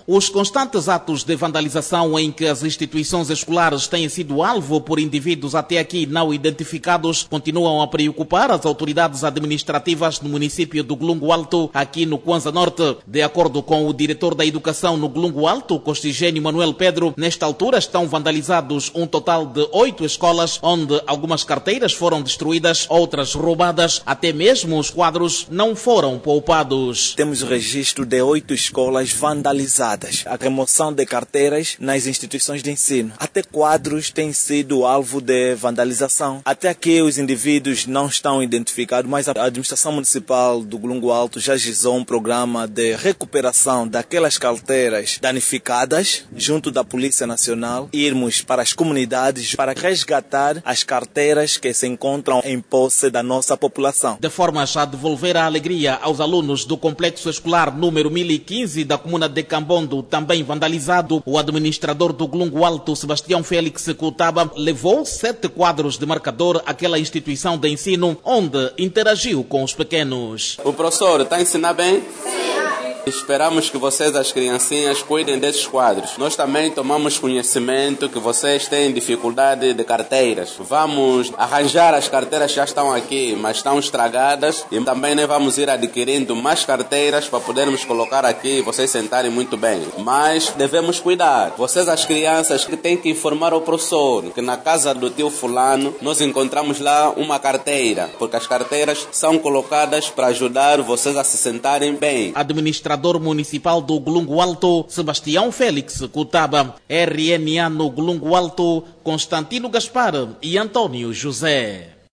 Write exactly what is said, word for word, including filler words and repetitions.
Os constantes atos de vandalização em que as instituições escolares têm sido alvo por indivíduos até aqui não identificados continuam a preocupar as autoridades administrativas no município do Glungo Alto, aqui no Kwanza Norte. De acordo com o diretor da Educação no Glungo Alto, Costigênio Manuel Pedro, nesta altura estão vandalizados um total de oito escolas, onde algumas carteiras foram destruídas, outras roubadas, até mesmo os quadros não foram poupados. Temos o registro de oito escolas vandalizadas, a remoção de carteiras nas instituições de ensino. Até quadros têm sido alvo de vandalização. Até aqui os indivíduos não estão identificados, mas a administração municipal do Glungo Alto já agizou um programa de recuperação daquelas carteiras danificadas junto da Polícia Nacional, irmos para as comunidades para resgatar as carteiras que se encontram em posse da nossa população. De formas a devolver a alegria aos alunos do complexo escolar número mil e quinze da comuna de Cambondo, também vandalizado, o administrador do Glungo Alto, Sebastião Félix Cutaba, levou sete quadros de marcador àquela instituição de ensino, onde interagiu com os pequenos. O professor está a ensinar bem? Esperamos que vocês, as criancinhas, cuidem desses quadros. Nós também tomamos conhecimento que vocês têm dificuldade de carteiras. Vamos arranjar as carteiras que já estão aqui, mas estão estragadas. E também nós vamos ir adquirindo mais carteiras para podermos colocar aqui e vocês sentarem muito bem. Mas devemos cuidar. Vocês, as crianças, que têm que informar ao professor que na casa do tio fulano nós encontramos lá uma carteira, porque as carteiras são colocadas para ajudar vocês a se sentarem bem. Administrador municipal do Glungo Alto, Sebastião Félix Cutaba. R N A no Glungo Alto, Constantino Gaspar e Antônio José.